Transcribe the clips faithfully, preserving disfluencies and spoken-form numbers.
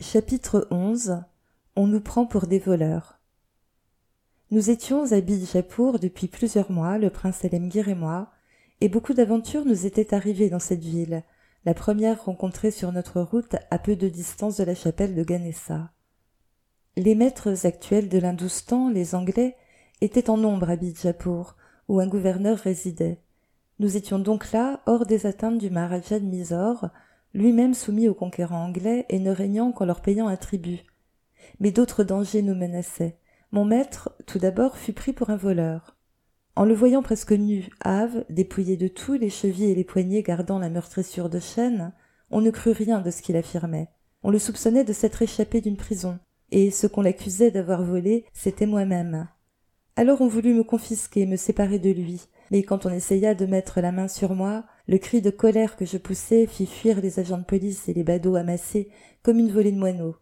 Chapitre onze. On nous prend pour des voleurs. Nous étions à Bijapur depuis plusieurs mois, le prince Alemguir et moi, et beaucoup d'aventures nous étaient arrivées dans cette ville, la première rencontrée sur notre route à peu de distance de la chapelle de Ganesa. Les maîtres actuels de l'Hindoustan, les Anglais, étaient en nombre à Bijapur, où un gouverneur résidait. Nous étions donc là, hors des atteintes du Maharaja de Mysore, lui-même soumis aux conquérants anglais et ne régnant qu'en leur payant un tribut. Mais d'autres dangers nous menaçaient. Mon maître, tout d'abord, fut pris pour un voleur. En le voyant presque nu, hâve, dépouillé de tout, les chevilles et les poignets gardant la meurtrissure de chaîne, on ne crut rien de ce qu'il affirmait. On le soupçonnait de s'être échappé d'une prison, et ce qu'on l'accusait d'avoir volé, c'était moi-même. Alors on voulut me confisquer, me séparer de lui, mais quand on essaya de mettre la main sur moi, le cri de colère que je poussai fit fuir les agents de police et les badauds amassés comme une volée de moineaux.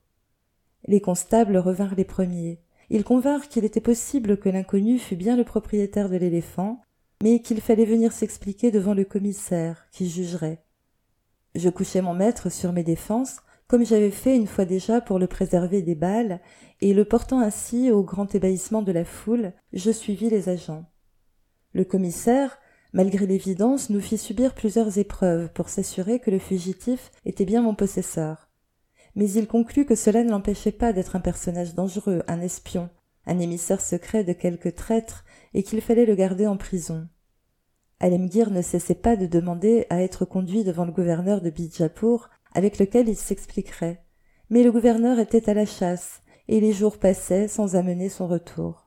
Les constables revinrent les premiers. Ils convinrent qu'il était possible que l'inconnu fût bien le propriétaire de l'éléphant, mais qu'il fallait venir s'expliquer devant le commissaire, qui jugerait. Je couchai mon maître sur mes défenses, comme j'avais fait une fois déjà pour le préserver des balles, et le portant ainsi au grand ébahissement de la foule, je suivis les agents. Le commissaire, malgré l'évidence, nous fit subir plusieurs épreuves pour s'assurer que le fugitif était bien mon possesseur. Mais il conclut que cela ne l'empêchait pas d'être un personnage dangereux, un espion, un émissaire secret de quelque traître, et qu'il fallait le garder en prison. Alemguir ne cessait pas de demander à être conduit devant le gouverneur de Bijapur, avec lequel il s'expliquerait. Mais le gouverneur était à la chasse, et les jours passaient sans amener son retour.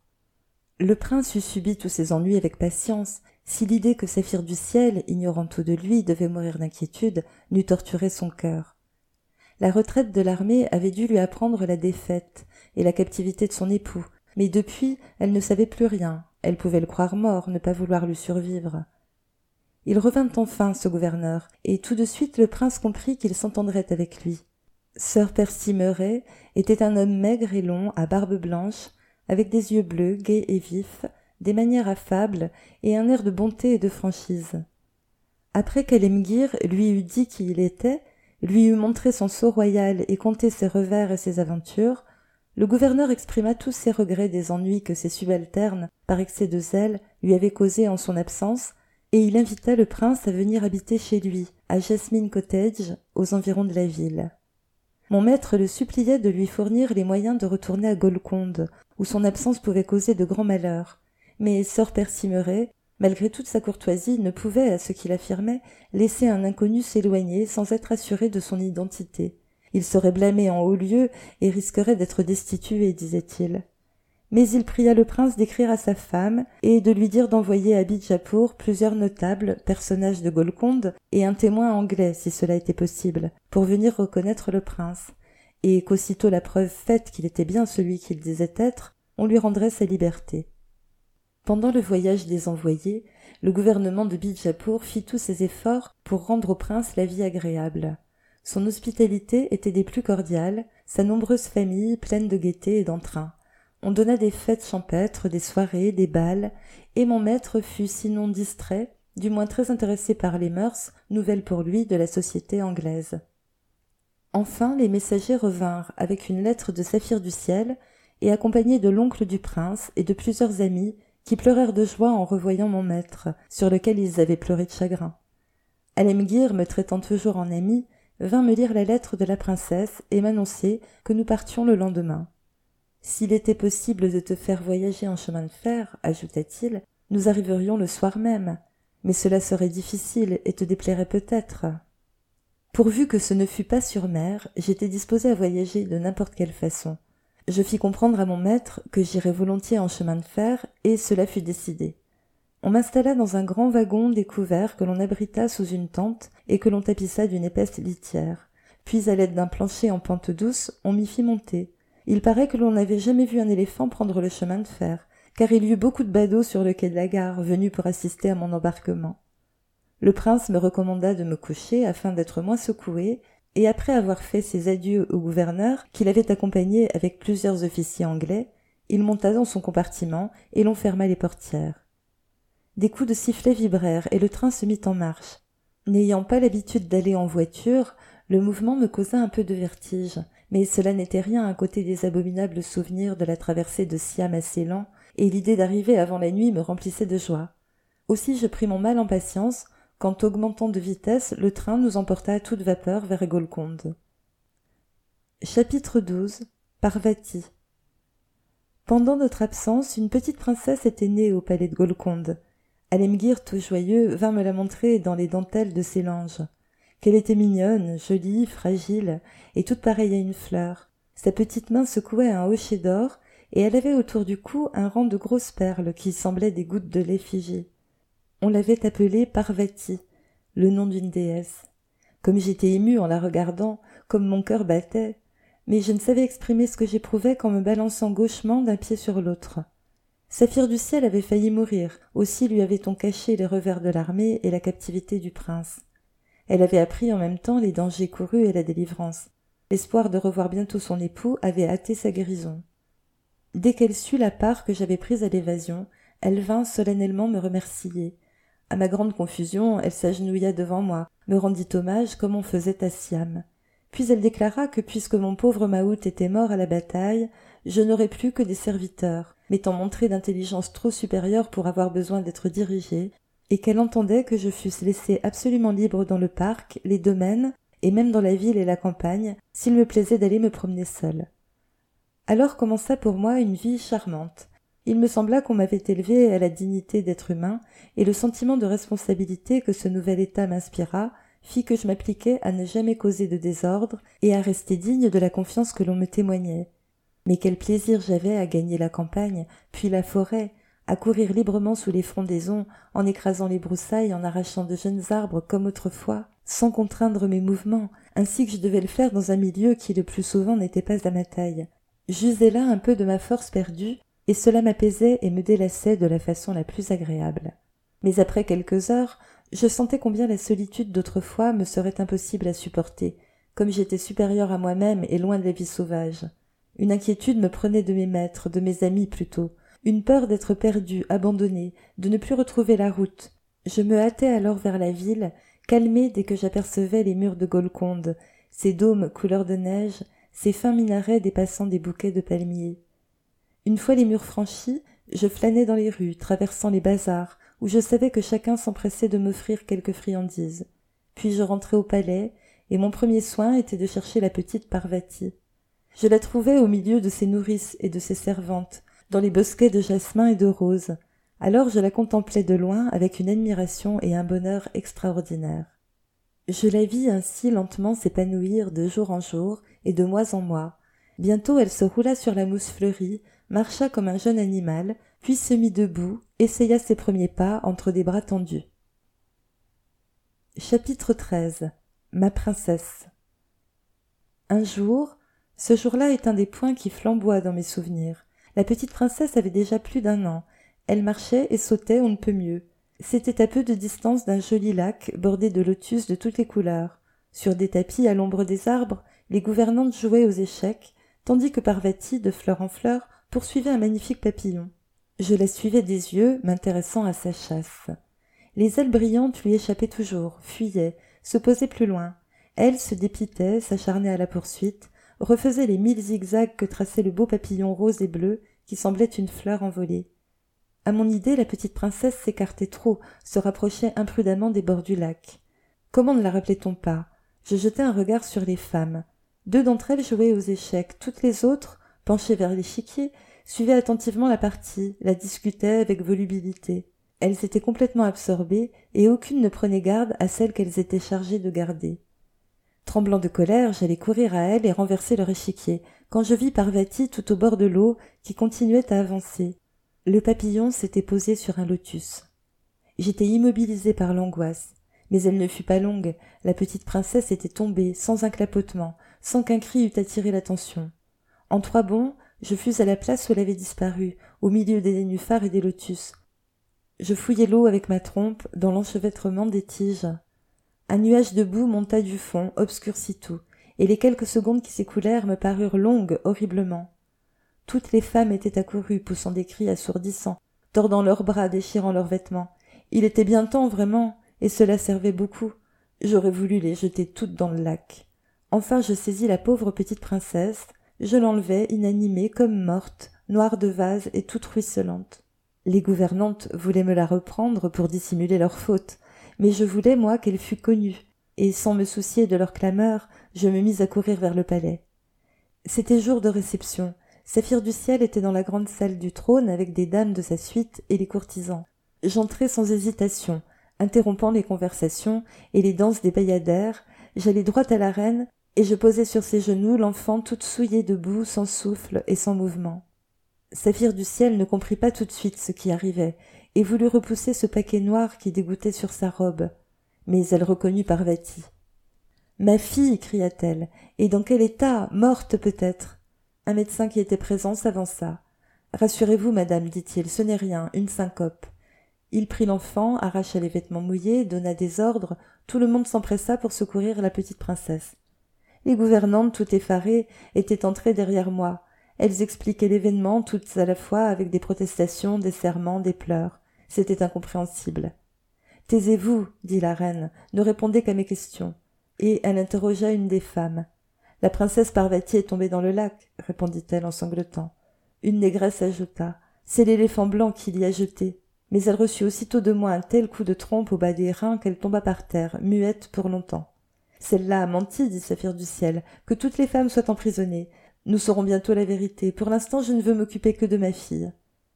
Le prince eût subi tous ses ennuis avec patience, si l'idée que Saphir du ciel, ignorant tout de lui, devait mourir d'inquiétude, n'eût torturé son cœur. La retraite de l'armée avait dû lui apprendre la défaite et la captivité de son époux, mais depuis, elle ne savait plus rien, elle pouvait le croire mort, ne pas vouloir lui survivre. Il revint enfin, ce gouverneur, et tout de suite le prince comprit qu'il s'entendrait avec lui. Sir Percy Murray était un homme maigre et long, à barbe blanche, avec des yeux bleus, gais et vifs, des manières affables et un air de bonté et de franchise. Après qu'Alemguir lui eut dit qui il était, lui eut montré son sceau royal et conté ses revers et ses aventures, le gouverneur exprima tous ses regrets des ennuis que ses subalternes, par excès de zèle, lui avaient causés en son absence, et il invita le prince à venir habiter chez lui, à Jasmine Cottage, aux environs de la ville. Mon maître le suppliait de lui fournir les moyens de retourner à Golconde, où son absence pouvait causer de grands malheurs. Mais Sir Percy Murray, malgré toute sa courtoisie, ne pouvait, à ce qu'il affirmait, laisser un inconnu s'éloigner sans être assuré de son identité. Il serait blâmé en haut lieu et risquerait d'être destitué, disait-il. Mais il pria le prince d'écrire à sa femme et de lui dire d'envoyer à Bijapur plusieurs notables, personnages de Golconde, et un témoin anglais, si cela était possible, pour venir reconnaître le prince, et qu'aussitôt la preuve faite qu'il était bien celui qu'il disait être, on lui rendrait sa liberté. Pendant le voyage des envoyés, le gouvernement de Bijapur fit tous ses efforts pour rendre au prince la vie agréable. Son hospitalité était des plus cordiales, sa nombreuse famille pleine de gaieté et d'entrain. On donna des fêtes champêtres, des soirées, des bals, et mon maître fut sinon distrait, du moins très intéressé par les mœurs, nouvelles pour lui, de la société anglaise. Enfin, les messagers revinrent avec une lettre de Saphir du ciel, et accompagnés de l'oncle du prince et de plusieurs amis, qui pleurèrent de joie en revoyant mon maître, sur lequel ils avaient pleuré de chagrin. Alemguir, me traitant toujours en ami, vint me lire la lettre de la princesse et m'annoncer que nous partions le lendemain. « S'il était possible de te faire voyager en chemin de fer, ajouta-t-il, nous arriverions le soir même, mais cela serait difficile et te déplairait peut-être. » Pourvu que ce ne fût pas sur mer, j'étais disposé à voyager de n'importe quelle façon. Je fis comprendre à mon maître que j'irais volontiers en chemin de fer, et cela fut décidé. On m'installa dans un grand wagon découvert que l'on abrita sous une tente et que l'on tapissa d'une épaisse litière. Puis, à l'aide d'un plancher en pente douce, on m'y fit monter. Il paraît que l'on n'avait jamais vu un éléphant prendre le chemin de fer, car il y eut beaucoup de badauds sur le quai de la gare, venus pour assister à mon embarquement. Le prince me recommanda de me coucher afin d'être moins secoué, et après avoir fait ses adieux au gouverneur, qui l'avait accompagné avec plusieurs officiers anglais, il monta dans son compartiment et l'on ferma les portières. Des coups de sifflet vibrèrent et le train se mit en marche. N'ayant pas l'habitude d'aller en voiture, Le mouvement me causa un peu de vertige, mais cela n'était rien à côté des abominables souvenirs de la traversée de Siam à Ceylan, et l'idée d'arriver avant la nuit me remplissait de joie. Aussi je pris mon mal en patience, quand, augmentant de vitesse, le train nous emporta à toute vapeur vers Golconde. Chapitre douze. Parvati. Pendant notre absence, une petite princesse était née au palais de Golconde. Alemguir, tout joyeux, vint me la montrer dans les dentelles de ses langes. Qu'elle était mignonne, jolie, fragile, et toute pareille à une fleur. Sa petite main secouait un hochet d'or, et elle avait autour du cou un rang de grosses perles qui semblaient des gouttes de l'effigie. On l'avait appelée Parvati, le nom d'une déesse. Comme j'étais émue en la regardant, comme mon cœur battait, mais je ne savais exprimer ce que j'éprouvais qu'en me balançant gauchement d'un pied sur l'autre. Saphir du ciel avait failli mourir, aussi lui avait-on caché les revers de l'armée et la captivité du prince. Elle avait appris en même temps les dangers courus et la délivrance. L'espoir de revoir bientôt son époux avait hâté sa guérison. Dès qu'elle sut la part que j'avais prise à l'évasion, elle vint solennellement me remercier. À ma grande confusion, elle s'agenouilla devant moi, me rendit hommage comme on faisait à Siam. Puis elle déclara que puisque mon pauvre Mahout était mort à la bataille, je n'aurais plus que des serviteurs, m'étant montré d'intelligence trop supérieure pour avoir besoin d'être dirigée, et qu'elle entendait que je fusse laissée absolument libre dans le parc, les domaines, et même dans la ville et la campagne, s'il me plaisait d'aller me promener seule. Alors commença pour moi une vie charmante. Il me sembla qu'on m'avait élevée à la dignité d'être humain, et le sentiment de responsabilité que ce nouvel état m'inspira fit que je m'appliquais à ne jamais causer de désordre et à rester digne de la confiance que l'on me témoignait. Mais quel plaisir j'avais à gagner la campagne, puis la forêt, à courir librement sous les frondaisons, en écrasant les broussailles, en arrachant de jeunes arbres comme autrefois, sans contraindre mes mouvements, ainsi que je devais le faire dans un milieu qui le plus souvent n'était pas à ma taille. J'usais là un peu de ma force perdue, et cela m'apaisait et me délaçait de la façon la plus agréable. Mais après quelques heures, je sentais combien la solitude d'autrefois me serait impossible à supporter, comme j'étais supérieure à moi-même et loin de la vie sauvage. Une inquiétude me prenait de mes maîtres, de mes amis plutôt, une peur d'être perdue, abandonnée, de ne plus retrouver la route. Je me hâtais alors vers la ville, calmée dès que j'apercevais les murs de Golconde, ses dômes couleur de neige, ses fins minarets dépassant des bouquets de palmiers. Une fois les murs franchis, je flânais dans les rues, traversant les bazars, où je savais que chacun s'empressait de m'offrir quelques friandises. Puis je rentrais au palais, et mon premier soin était de chercher la petite Parvati. Je la trouvais au milieu de ses nourrices et de ses servantes, dans les bosquets de jasmin et de roses. Alors je la contemplais de loin avec une admiration et un bonheur extraordinaires. Je la vis ainsi lentement s'épanouir de jour en jour et de mois en mois. Bientôt elle se roula sur la mousse fleurie, marcha comme un jeune animal, puis se mit debout, essaya ses premiers pas entre des bras tendus. Chapitre treize. Ma princesse. Un jour, ce jour-là est un des points qui flamboient dans mes souvenirs. La petite princesse avait déjà plus d'un an. Elle marchait et sautait on ne peut mieux. C'était à peu de distance d'un joli lac bordé de lotus de toutes les couleurs. Sur des tapis à l'ombre des arbres, les gouvernantes jouaient aux échecs, tandis que Parvati, de fleur en fleur, poursuivait un magnifique papillon. Je la suivais des yeux, m'intéressant à sa chasse. Les ailes brillantes lui échappaient toujours, fuyaient, se posaient plus loin. Elle se dépitait, s'acharnait à la poursuite, refaisait les mille zigzags que traçait le beau papillon rose et bleu qui semblait une fleur envolée. À mon idée, la petite princesse s'écartait trop, se rapprochait imprudemment des bords du lac. Comment ne la rappelait-on pas? Je jetai un regard sur les femmes. Deux d'entre elles jouaient aux échecs, toutes les autres, penchées vers l'échiquier, suivaient attentivement la partie, la discutaient avec volubilité. Elles étaient complètement absorbées, et aucune ne prenait garde à celle qu'elles étaient chargées de garder. Tremblant de colère, j'allais courir à elle et renverser leur échiquier, quand je vis Parvati tout au bord de l'eau, qui continuait à avancer. Le papillon s'était posé sur un lotus. J'étais immobilisée par l'angoisse, mais elle ne fut pas longue. La petite princesse était tombée, sans un clapotement, sans qu'un cri eût attiré l'attention. En trois bonds, je fus à la place où elle avait disparu, au milieu des nénuphars et des lotus. Je fouillai l'eau avec ma trompe, dans l'enchevêtrement des tiges. Un nuage de boue monta du fond, obscurcit tout, et les quelques secondes qui s'écoulèrent me parurent longues horriblement. Toutes les femmes étaient accourues, poussant des cris assourdissants, tordant leurs bras, déchirant leurs vêtements. Il était bien temps, vraiment, et cela servait beaucoup. J'aurais voulu les jeter toutes dans le lac. Enfin je saisis la pauvre petite princesse, je l'enlevai inanimée comme morte, noire de vase et toute ruisselante. Les gouvernantes voulaient me la reprendre pour dissimuler leur faute, mais je voulais, moi, qu'elle fût connue, et sans me soucier de leurs clameurs, je me mis à courir vers le palais. C'était jour de réception. Saphir du ciel était dans la grande salle du trône avec des dames de sa suite et les courtisans. J'entrai sans hésitation, interrompant les conversations et les danses des bayadères, j'allai droit à la reine, et je posai sur ses genoux l'enfant toute souillée de boue, sans souffle et sans mouvement. Saphir du ciel ne comprit pas tout de suite ce qui arrivait, et voulut repousser ce paquet noir qui dégouttait sur sa robe. Mais elle reconnut Parvati. « Ma fille !» cria-t-elle. « Et dans quel état? Morte peut-être ?» Un médecin qui était présent s'avança. « Rassurez-vous, madame, dit-il, ce n'est rien, une syncope. » Il prit l'enfant, arracha les vêtements mouillés, donna des ordres, tout le monde s'empressa pour secourir la petite princesse. Les gouvernantes, toutes effarées, étaient entrées derrière moi. Elles expliquaient l'événement toutes à la fois avec des protestations, des serments, des pleurs. C'était incompréhensible. « Taisez-vous, dit la reine, ne répondez qu'à mes questions. » Et elle interrogea une des femmes. « La princesse Parvati est tombée dans le lac, » répondit-elle en sanglotant. Une négresse ajouta. « C'est l'éléphant blanc qui l'y a jetée. » Mais elle reçut aussitôt de moi un tel coup de trompe au bas des reins qu'elle tomba par terre, muette pour longtemps. « Celle-là a menti, dit Saphir du ciel, que toutes les femmes soient emprisonnées. Nous saurons bientôt la vérité. Pour l'instant, je ne veux m'occuper que de ma fille. »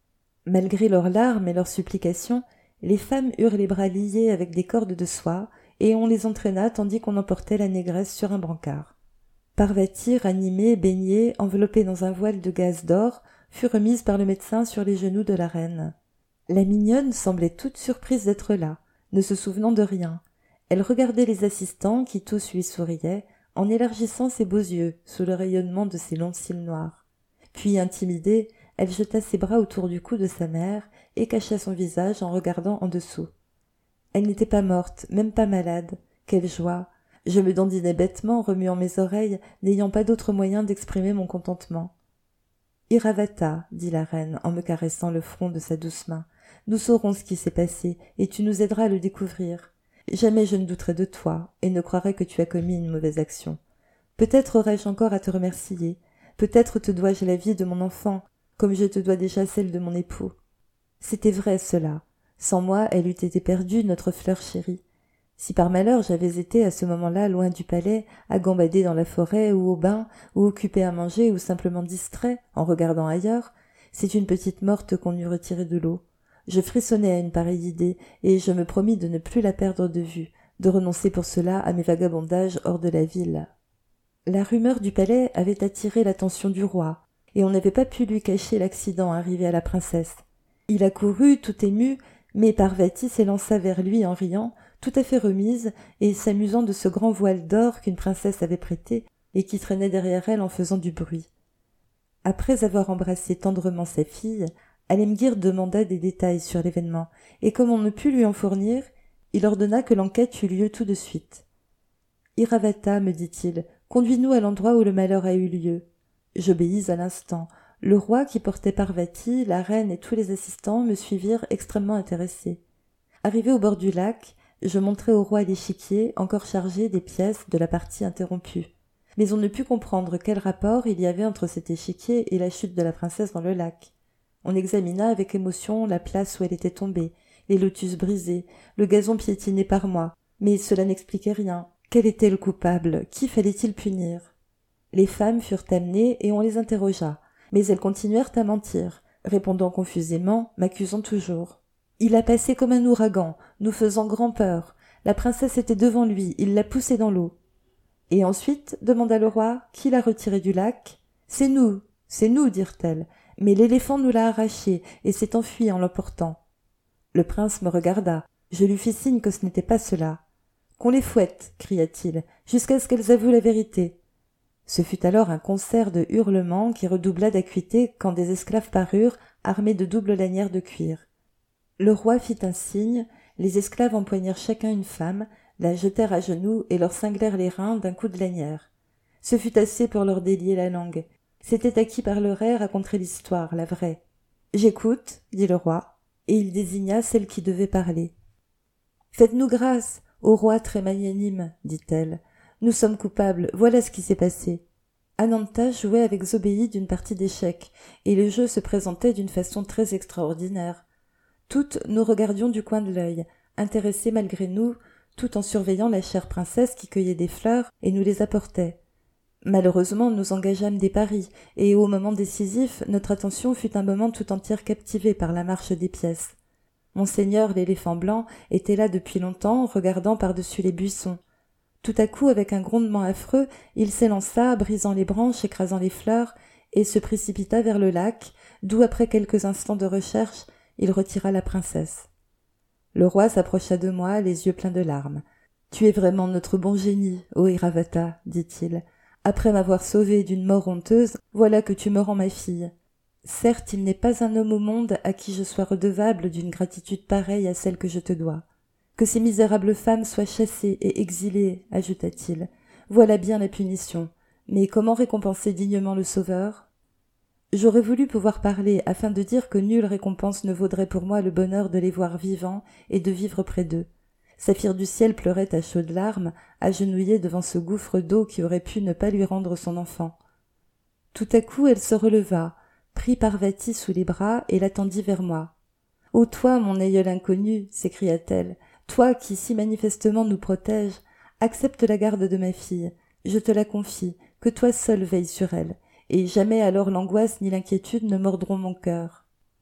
Malgré leurs larmes et leurs supplications, les femmes eurent les bras liés avec des cordes de soie, et on les entraîna tandis qu'on emportait la négresse sur un brancard. Parvati, ranimée, baignée, enveloppée dans un voile de gaze d'or, fut remise par le médecin sur les genoux de la reine. La mignonne semblait toute surprise d'être là, ne se souvenant de rien. Elle regardait les assistants qui tous lui souriaient, en élargissant ses beaux yeux sous le rayonnement de ses longs cils noirs. Puis, intimidée, elle jeta ses bras autour du cou de sa mère et cacha son visage en regardant en dessous. Elle n'était pas morte, même pas malade. Quelle joie! Je me dandinais bêtement, remuant mes oreilles, n'ayant pas d'autre moyen d'exprimer mon contentement. « Iravata, dit la reine en me caressant le front de sa douce main, nous saurons ce qui s'est passé, et tu nous aideras à le découvrir. Jamais je ne douterai de toi, et ne croirai que tu as commis une mauvaise action. Peut-être aurai-je encore à te remercier, peut-être te dois-je la vie de mon enfant, comme je te dois déjà celle de mon époux. » C'était vrai cela. Sans moi, elle eût été perdue, notre fleur chérie. Si par malheur j'avais été à ce moment-là loin du palais, à gambader dans la forêt ou au bain, ou occupé à manger ou simplement distrait, en regardant ailleurs, c'est une petite morte qu'on eût retirée de l'eau. Je frissonnais à une pareille idée, et je me promis de ne plus la perdre de vue, de renoncer pour cela à mes vagabondages hors de la ville. La rumeur du palais avait attiré l'attention du roi, et on n'avait pas pu lui cacher l'accident arrivé à la princesse. Il accourut tout ému, mais Parvati s'élança vers lui en riant, tout à fait remise, et s'amusant de ce grand voile d'or qu'une princesse avait prêté et qui traînait derrière elle en faisant du bruit. Après avoir embrassé tendrement sa fille, Alemguir demanda des détails sur l'événement, et comme on ne put lui en fournir, il ordonna que l'enquête eût lieu tout de suite. « Iravata, me dit-il, conduis-nous à l'endroit où le malheur a eu lieu. » J'obéis à l'instant. Le roi qui portait Parvati, la reine et tous les assistants me suivirent extrêmement intéressés. Arrivé au bord du lac, je montrai au roi l'échiquier encore chargé des pièces de la partie interrompue. Mais on ne put comprendre quel rapport il y avait entre cet échiquier et la chute de la princesse dans le lac. On examina avec émotion la place où elle était tombée, les lotus brisés, le gazon piétiné par moi, mais cela n'expliquait rien. Quel était le coupable? Qui fallait-il punir? Les femmes furent amenées et on les interrogea, mais elles continuèrent à mentir, répondant confusément, m'accusant toujours. Il a passé comme un ouragan, nous faisant grand-peur. La princesse était devant lui, il l'a poussée dans l'eau. « Et ensuite, demanda le roi, qui l'a retirée du lac ? »« C'est nous, c'est nous, dirent-elles, mais l'éléphant nous l'a arrachée et s'est enfui en l'emportant. » Le prince me regarda, je lui fis signe que ce n'était pas cela. « Qu'on les fouette, cria-t-il, jusqu'à ce qu'elles avouent la vérité. » Ce fut alors un concert de hurlements qui redoubla d'acuité quand des esclaves parurent, armés de doubles lanières de cuir. Le roi fit un signe, les esclaves empoignèrent chacun une femme, la jetèrent à genoux et leur cinglèrent les reins d'un coup de lanière. Ce fut assez pour leur délier la langue. C'était à qui parlerait raconterait l'histoire, la vraie. « J'écoute, dit le roi, et il désigna celle qui devait parler. « Faites-nous grâce, ô roi très magnanime, dit-elle. Nous sommes coupables, voilà ce qui s'est passé. » Ananta jouait avec Zobéide d'une partie d'échecs, et le jeu se présentait d'une façon très extraordinaire. Toutes nous regardions du coin de l'œil, intéressées malgré nous, tout en surveillant la chère princesse qui cueillait des fleurs et nous les apportait. Malheureusement, nous engageâmes des paris, et au moment décisif, notre attention fut un moment tout entière captivée par la marche des pièces. Monseigneur l'éléphant blanc était là depuis longtemps, regardant par-dessus les buissons. Tout à coup, avec un grondement affreux, il s'élança, brisant les branches, écrasant les fleurs, et se précipita vers le lac, d'où, après quelques instants de recherche, il retira la princesse. Le roi s'approcha de moi, les yeux pleins de larmes. « Tu es vraiment notre bon génie, ô Airavata, dit-il. Après m'avoir sauvée d'une mort honteuse, voilà que tu me rends ma fille. Certes, il n'est pas un homme au monde à qui je sois redevable d'une gratitude pareille à celle que je te dois. Que ces misérables femmes soient chassées et exilées, ajouta-t-il. Voilà bien la punition. Mais comment récompenser dignement le Sauveur ? J'aurais voulu pouvoir parler afin de dire que nulle récompense ne vaudrait pour moi le bonheur de les voir vivants et de vivre près d'eux. Saphir du ciel pleurait à chaudes larmes, agenouillée devant ce gouffre d'eau qui aurait pu ne pas lui rendre son enfant. Tout à coup, elle se releva, prit Parvati sous les bras et l'attendit vers moi. « Ô toi, mon aïeul inconnu, s'écria-t-elle, toi qui si manifestement nous protèges, accepte la garde de ma fille, je te la confie, que toi seul veille sur elle. Et jamais alors l'angoisse ni l'inquiétude ne mordront mon cœur.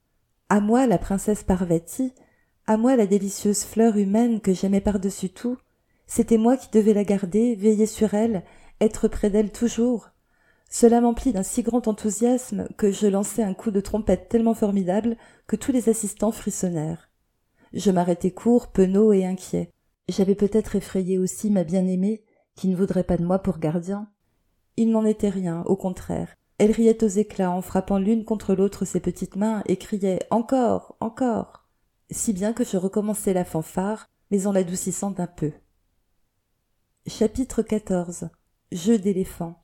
À moi, la princesse Parvati, à moi la délicieuse fleur humaine que j'aimais par-dessus tout, c'était moi qui devais la garder, veiller sur elle, être près d'elle toujours. Cela m'emplit d'un si grand enthousiasme que je lançai un coup de trompette tellement formidable que tous les assistants frissonnèrent. Je m'arrêtai court, penaud et inquiet. J'avais peut-être effrayé aussi ma bien-aimée, qui ne voudrait pas de moi pour gardien. Il n'en était rien, au contraire. Elle riait aux éclats en frappant l'une contre l'autre ses petites mains et criait « Encore, encore !» si bien que je recommençai la fanfare, mais en l'adoucissant un peu. Chapitre quatorze. Jeu d'éléphant.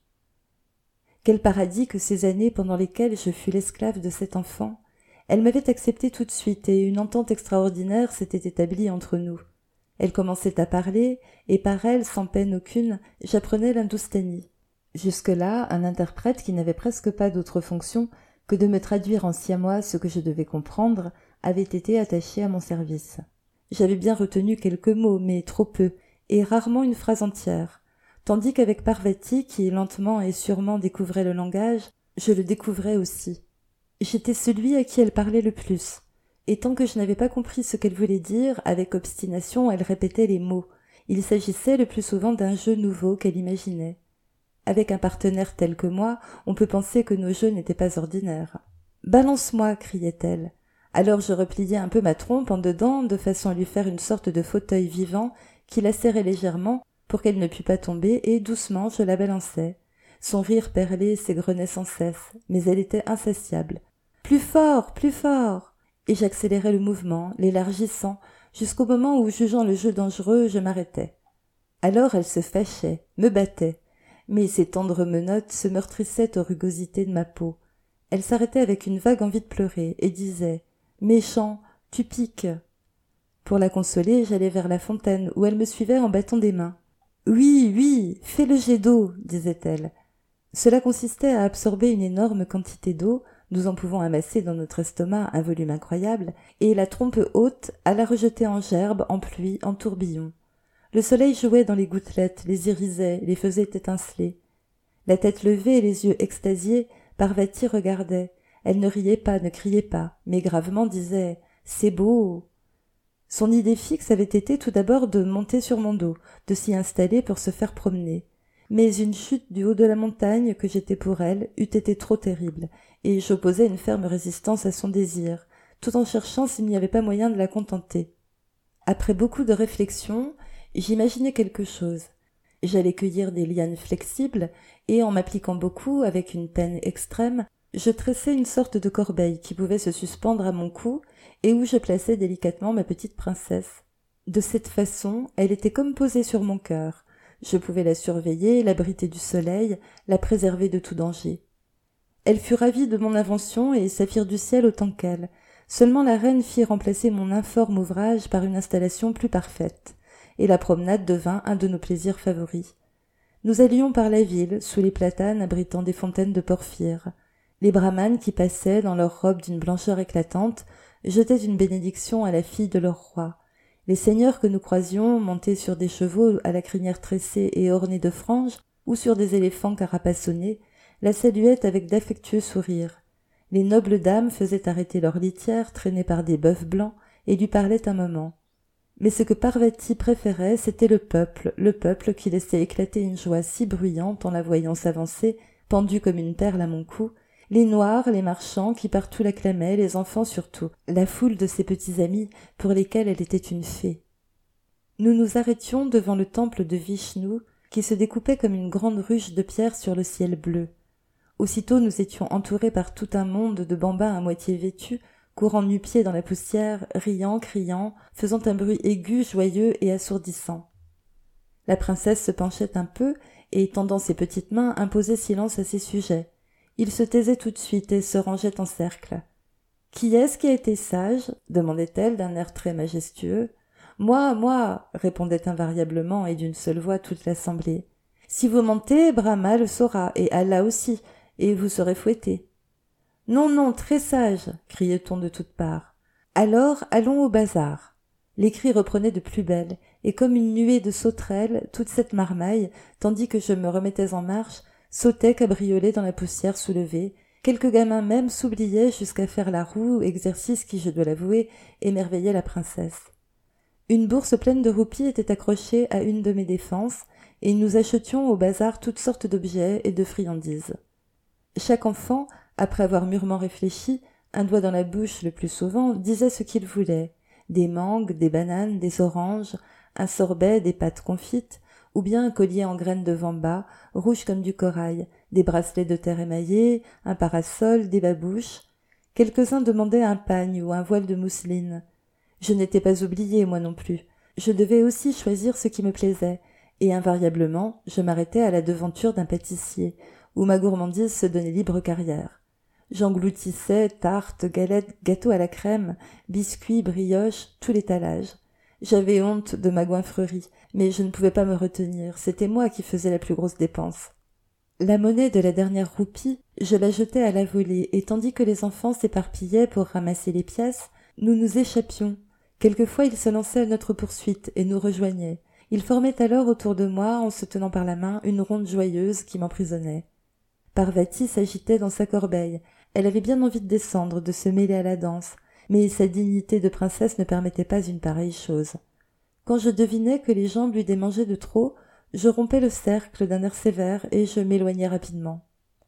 Quel paradis que ces années pendant lesquelles je fus l'esclave de cet enfant. Elle m'avait accepté tout de suite et une entente extraordinaire s'était établie entre nous. Elle commençait à parler, et par elle, sans peine aucune, j'apprenais l'hindoustanie. Jusque-là, un interprète qui n'avait presque pas d'autre fonction que de me traduire en siamois ce que je devais comprendre avait été attaché à mon service. J'avais bien retenu quelques mots, mais trop peu, et rarement une phrase entière, tandis qu'avec Parvati, qui lentement et sûrement découvrait le langage, je le découvrais aussi. J'étais celui à qui elle parlait le plus, et tant que je n'avais pas compris ce qu'elle voulait dire, avec obstination elle répétait les mots. Il s'agissait le plus souvent d'un jeu nouveau qu'elle imaginait. Avec un partenaire tel que moi, on peut penser que nos jeux n'étaient pas ordinaires. « Balance-moi » criait-elle. Alors je repliai un peu ma trompe en dedans, de façon à lui faire une sorte de fauteuil vivant qui la serrait légèrement pour qu'elle ne pût pas tomber, et doucement je la balançais. Son rire perlé s'égrenait sans cesse, mais elle était insatiable. « Plus fort, plus fort !» Et j'accélérais le mouvement, l'élargissant, jusqu'au moment où, jugeant le jeu dangereux, je m'arrêtais. Alors elle se fâchait, me battait. Mais ses tendres menottes se meurtrissaient aux rugosités de ma peau. Elle s'arrêtait avec une vague envie de pleurer et disait « Méchant, tu piques !» Pour la consoler, j'allais vers la fontaine où elle me suivait en battant des mains. « Oui, oui, fais le jet d'eau !» disait-elle. Cela consistait à absorber une énorme quantité d'eau, nous en pouvons amasser dans notre estomac un volume incroyable, et la trompe haute à la rejeter en gerbes, en pluie, en tourbillons. Le soleil jouait dans les gouttelettes, les irisait, les faisait étinceler. La tête levée et les yeux extasiés, Parvati regardait. Elle ne riait pas, ne criait pas, mais gravement disait « C'est beau !» Son idée fixe avait été tout d'abord de monter sur mon dos, de s'y installer pour se faire promener. Mais une chute du haut de la montagne que j'étais pour elle eût été trop terrible, et j'opposais une ferme résistance à son désir, tout en cherchant s'il n'y avait pas moyen de la contenter. Après beaucoup de réflexions, j'imaginais quelque chose. J'allais cueillir des lianes flexibles, et en m'appliquant beaucoup, avec une peine extrême, je tressais une sorte de corbeille qui pouvait se suspendre à mon cou, et où je plaçais délicatement ma petite princesse. De cette façon, elle était comme posée sur mon cœur. Je pouvais la surveiller, l'abriter du soleil, la préserver de tout danger. Elle fut ravie de mon invention et Saphir du ciel autant qu'elle. Seulement la reine fit remplacer mon informe ouvrage par une installation plus parfaite, et la promenade devint un de nos plaisirs favoris. Nous allions par la ville, sous les platanes abritant des fontaines de porphyre. Les brahmanes qui passaient, dans leurs robes d'une blancheur éclatante, jetaient une bénédiction à la fille de leur roi. Les seigneurs que nous croisions, montés sur des chevaux à la crinière tressée et ornés de franges, ou sur des éléphants carapassonnés, la saluaient avec d'affectueux sourires. Les nobles dames faisaient arrêter leurs litières traînées par des bœufs blancs et lui parlaient un moment. Mais ce que Parvati préférait, c'était le peuple, le peuple qui laissait éclater une joie si bruyante en la voyant s'avancer, pendue comme une perle à mon cou, les noirs, les marchands qui partout l'acclamaient, les enfants surtout, la foule de ses petits amis pour lesquels elle était une fée. Nous nous arrêtions devant le temple de Vishnu, qui se découpait comme une grande ruche de pierre sur le ciel bleu. Aussitôt nous étions entourés par tout un monde de bambins à moitié vêtus, courant nu-pieds dans la poussière, riant, criant, faisant un bruit aigu, joyeux et assourdissant. La princesse se penchait un peu et, tendant ses petites mains, imposait silence à ses sujets. Ils se taisaient tout de suite et se rangeaient en cercle. « Qui est-ce qui a été sage ?» demandait-elle d'un air très majestueux. « Moi, moi !» répondait invariablement et d'une seule voix toute l'assemblée. « Si vous mentez, Brahma le saura, et Allah aussi, et vous serez fouettés. »« Non, non, très sage !» criait-on de toutes parts. « Alors, allons au bazar !» Les cris reprenaient de plus belle, et comme une nuée de sauterelles, toute cette marmaille, tandis que je me remettais en marche, sautait cabriolet dans la poussière soulevée. Quelques gamins même s'oubliaient jusqu'à faire la roue, exercice qui, je dois l'avouer, émerveillait la princesse. Une bourse pleine de roupies était accrochée à une de mes défenses, et nous achetions au bazar toutes sortes d'objets et de friandises. Chaque enfant, après avoir mûrement réfléchi, un doigt dans la bouche le plus souvent, disait ce qu'il voulait. Des mangues, des bananes, des oranges, un sorbet, des pâtes confites, ou bien un collier en graines de vamba, rouge comme du corail, des bracelets de terre émaillés, un parasol, des babouches. Quelques-uns demandaient un pagne ou un voile de mousseline. Je n'étais pas oubliée, moi non plus. Je devais aussi choisir ce qui me plaisait, et invariablement, je m'arrêtais à la devanture d'un pâtissier, où ma gourmandise se donnait libre carrière. J'engloutissais tartes, galettes, gâteaux à la crème, biscuits, brioches, tout l'étalage. J'avais honte de ma goinfrerie, mais je ne pouvais pas me retenir, c'était moi qui faisais la plus grosse dépense. La monnaie de la dernière roupie, je la jetais à la volée, et tandis que les enfants s'éparpillaient pour ramasser les pièces, nous nous échappions. Quelquefois ils se lançaient à notre poursuite et nous rejoignaient. Ils formaient alors autour de moi, en se tenant par la main, une ronde joyeuse qui m'emprisonnait. Parvati s'agitait dans sa corbeille. Elle avait bien envie de descendre, de se mêler à la danse, mais sa dignité de princesse ne permettait pas une pareille chose. Quand je devinais que les jambes lui démangeaient de trop, je rompais le cercle d'un air sévère et je m'éloignais rapidement.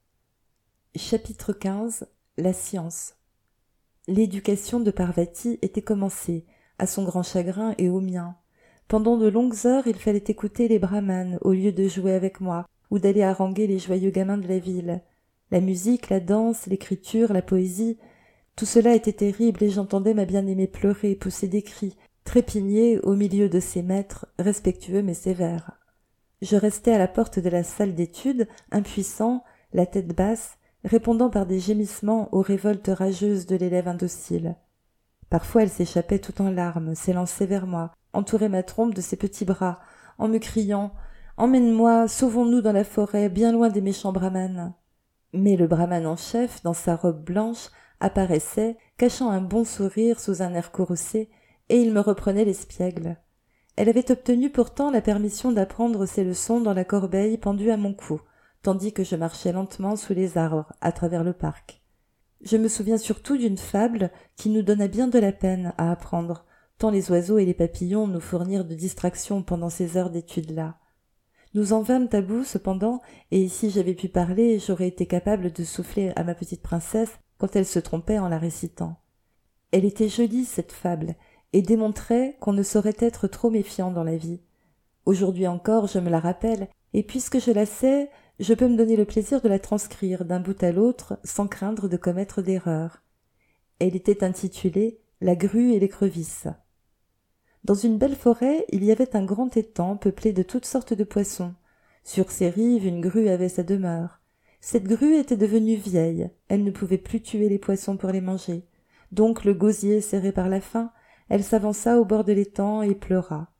Chapitre quinze. La science. L'éducation de Parvati était commencée, à son grand chagrin et au mien. Pendant de longues heures, il fallait écouter les brahmanes au lieu de jouer avec moi, ou d'aller haranguer les joyeux gamins de la ville. La musique, la danse, l'écriture, la poésie, tout cela était terrible et j'entendais ma bien-aimée pleurer, pousser des cris, trépigner au milieu de ses maîtres, respectueux mais sévères. Je restais à la porte de la salle d'études, impuissant, la tête basse, répondant par des gémissements aux révoltes rageuses de l'élève indocile. Parfois elle s'échappait tout en larmes, s'élançait vers moi, entourait ma trompe de ses petits bras, en me criant « Emmène-moi, sauvons-nous dans la forêt, bien loin des méchants brahmanes !» Mais le brahmane en chef, dans sa robe blanche, apparaissait, cachant un bon sourire sous un air courroucé, et il me reprenait l'espiègle. Elle avait obtenu pourtant la permission d'apprendre ses leçons dans la corbeille pendue à mon cou, tandis que je marchais lentement sous les arbres, à travers le parc. Je me souviens surtout d'une fable qui nous donna bien de la peine à apprendre, tant les oiseaux et les papillons nous fournirent de distractions pendant ces heures d'études-là. Nous en vînmes à bout, cependant, et si j'avais pu parler, j'aurais été capable de souffler à ma petite princesse quand elle se trompait en la récitant. Elle était jolie, cette fable, et démontrait qu'on ne saurait être trop méfiant dans la vie. Aujourd'hui encore, je me la rappelle, et puisque je la sais, je peux me donner le plaisir de la transcrire d'un bout à l'autre sans craindre de commettre d'erreur. Elle était intitulée « La grue et l'écrevisse ». Dans une belle forêt, il y avait un grand étang peuplé de toutes sortes de poissons. Sur ses rives, une grue avait sa demeure. Cette grue était devenue vieille, elle ne pouvait plus tuer les poissons pour les manger. Donc le gosier serré par la faim, elle s'avança au bord de l'étang et pleura.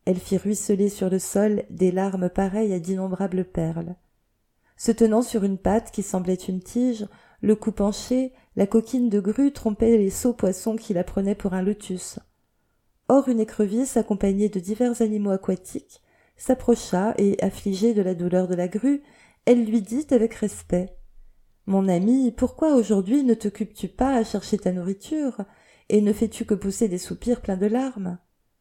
Elle fit ruisseler sur le sol des larmes pareilles à d'innombrables perles. Se tenant sur une patte qui semblait une tige, le cou penché, la coquine de grue trompait les sots poissons qui la prenaient pour un lotus. Or une écrevisse, accompagnée de divers animaux aquatiques, s'approcha et, affligée de la douleur de la grue, elle lui dit avec respect « Mon ami, pourquoi aujourd'hui ne t'occupes-tu pas à chercher ta nourriture, et ne fais-tu que pousser des soupirs pleins de larmes ?»«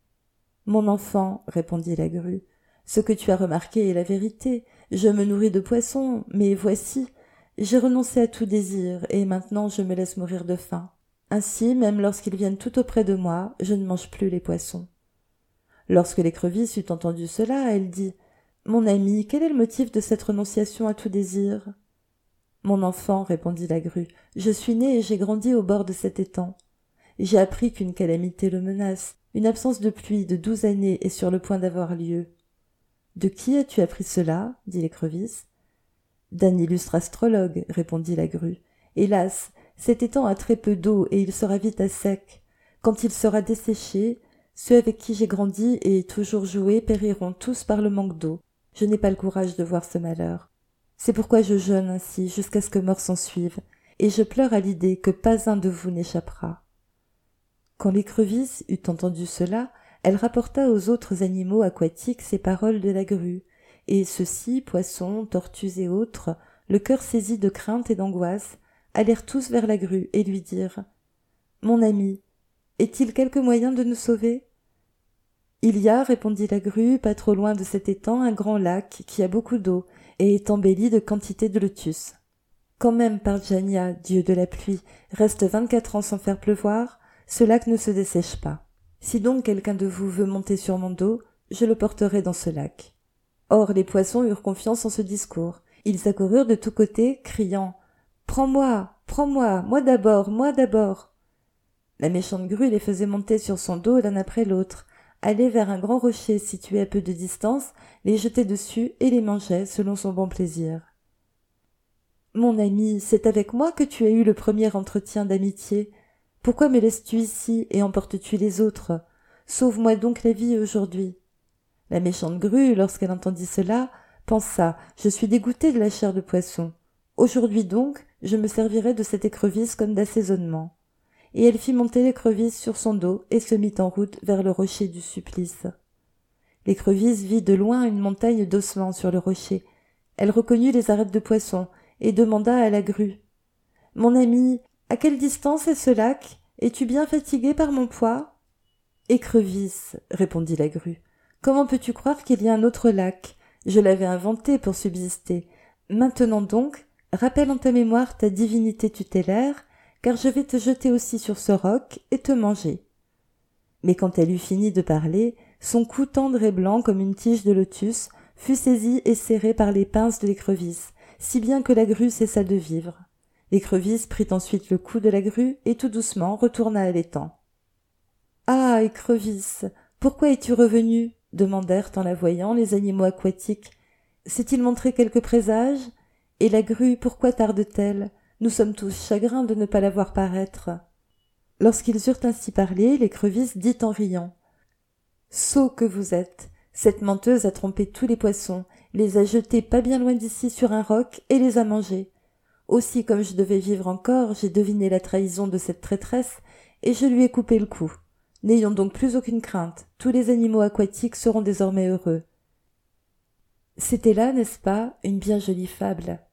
Mon enfant, répondit la grue, ce que tu as remarqué est la vérité. Je me nourris de poissons, mais voici, j'ai renoncé à tout désir, et maintenant je me laisse mourir de faim. Ainsi, même lorsqu'ils viennent tout auprès de moi, je ne mange plus les poissons. » Lorsque l'écrevisse eut entendu cela, elle dit « Mon ami, quel est le motif de cette renonciation à tout désir ?»« Mon enfant, répondit la grue, je suis né et j'ai grandi au bord de cet étang. J'ai appris qu'une calamité le menace. Une absence de pluie de douze années est sur le point d'avoir lieu. »« De qui as-tu appris cela ?» dit l'écrevisse. « D'un illustre astrologue, répondit la grue. Hélas, cet étang a très peu d'eau et il sera vite à sec. Quand il sera desséché, ceux avec qui j'ai grandi et toujours joué périront tous par le manque d'eau. Je n'ai pas le courage de voir ce malheur. C'est pourquoi je jeûne ainsi jusqu'à ce que mort s'ensuive, et je pleure à l'idée que pas un de vous n'échappera. » Quand l'écrevisse eut entendu cela, elle rapporta aux autres animaux aquatiques ces paroles de la grue, et ceux-ci, poissons, tortues et autres, le cœur saisi de crainte et d'angoisse, allèrent tous vers la grue et lui dirent « Mon ami, est-il quelque moyen de nous sauver ?»« Il y a, répondit la grue, pas trop loin de cet étang, un grand lac qui a beaucoup d'eau et est embelli de quantité de lotus. Quand même, par Jania, dieu de la pluie, reste vingt-quatre ans sans faire pleuvoir, ce lac ne se dessèche pas. Si donc quelqu'un de vous veut monter sur mon dos, je le porterai dans ce lac. » Or les poissons eurent confiance en ce discours. Ils accoururent de tous côtés, criant « Prends-moi, prends-moi, moi d'abord, moi d'abord !» La méchante grue les faisait monter sur son dos l'un après l'autre, aller vers un grand rocher situé à peu de distance, les jeter dessus et les mangeait selon son bon plaisir. « Mon ami, c'est avec moi que tu as eu le premier entretien d'amitié. Pourquoi me laisses-tu ici et emportes-tu les autres? Sauve-moi donc la vie aujourd'hui. » La méchante grue, lorsqu'elle entendit cela, pensa « Je suis dégoûtée de la chair de poisson. Aujourd'hui donc, je me servirai de cette écrevisse comme d'assaisonnement. » Et elle fit monter l'écrevisse sur son dos et se mit en route vers le rocher du supplice. L'écrevisse vit de loin une montagne d'ossements sur le rocher. Elle reconnut les arêtes de poisson et demanda à la grue « Mon ami, à quelle distance est ce lac? Es-tu bien fatigué par mon poids ?»« Écrevisse, répondit la grue, comment peux-tu croire qu'il y a un autre lac? Je l'avais inventé pour subsister. Maintenant donc, rappelle en ta mémoire ta divinité tutélaire, car je vais te jeter aussi sur ce roc et te manger. » Mais quand elle eut fini de parler, son cou tendre et blanc comme une tige de lotus fut saisi et serré par les pinces de l'écrevisse, si bien que la grue cessa de vivre. L'écrevisse prit ensuite le cou de la grue et tout doucement retourna à l'étang. « Ah, écrevisse, pourquoi es-tu revenue ?» demandèrent en la voyant les animaux aquatiques. « S'est-il montré quelque présage? Et la grue, pourquoi tarde-t-elle? Nous sommes tous chagrins de ne pas la voir paraître. » Lorsqu'ils eurent ainsi parlé, l'écrevisse dit en riant « Sots que vous êtes! Cette menteuse a trompé tous les poissons, les a jetés pas bien loin d'ici sur un roc et les a mangés. Aussi, comme je devais vivre encore, j'ai deviné la trahison de cette traîtresse et je lui ai coupé le cou. N'ayons donc plus aucune crainte, tous les animaux aquatiques seront désormais heureux. » C'était là, n'est-ce pas, une bien jolie fable.